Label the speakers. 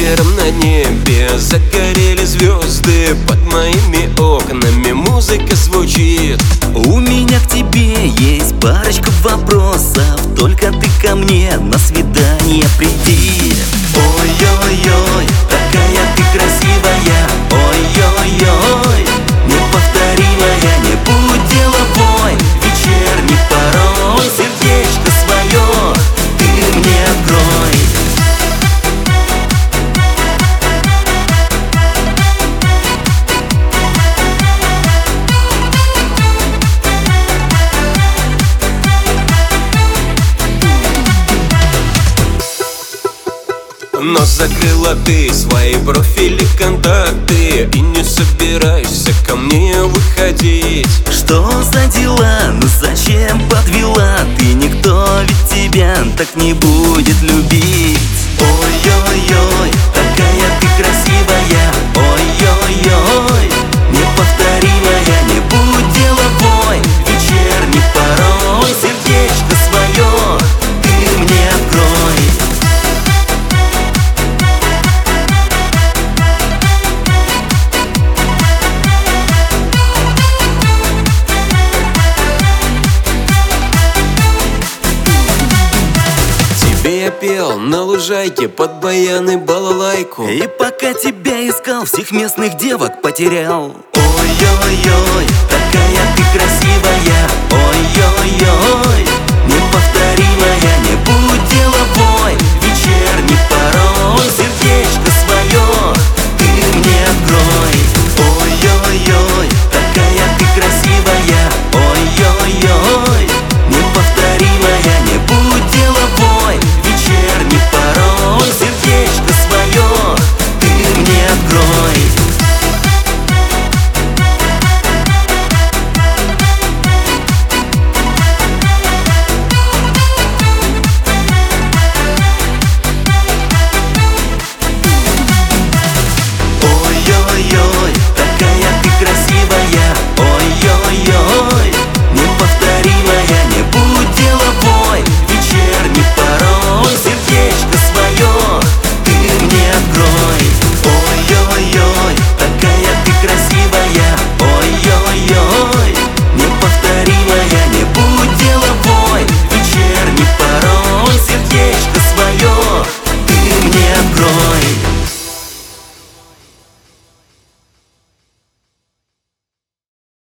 Speaker 1: вечером на небе загорели звезды. Под моими окнами музыка звучит.
Speaker 2: У меня к тебе есть парочка вопросов, только ты ко мне на свидание приди. Ой-ой-ой, такая ты красивая. Ой-ой-ой, неповторимая. Не будь деловой, вечерний порой. Сердечко свое ты мне открой.
Speaker 1: Но закрыла ты свои профили, контакты и не собираешься ко мне выходить.
Speaker 2: Что за дела? Ну зачем подвела? Ты никто ведь тебя так не будет любить. Ой-ой-ой, такая ты красивая. Ой-ой-ой, неповторимая. Не будь деловой, вечерний порой. Сердечко свое ты мне открой.
Speaker 1: Я пел на лужайке под баяны балалайку.
Speaker 2: И пока тебя искал, всех местных девок потерял. Ой-ой-ой, такая ты красивая. Ой-ой-ой, не повторяй.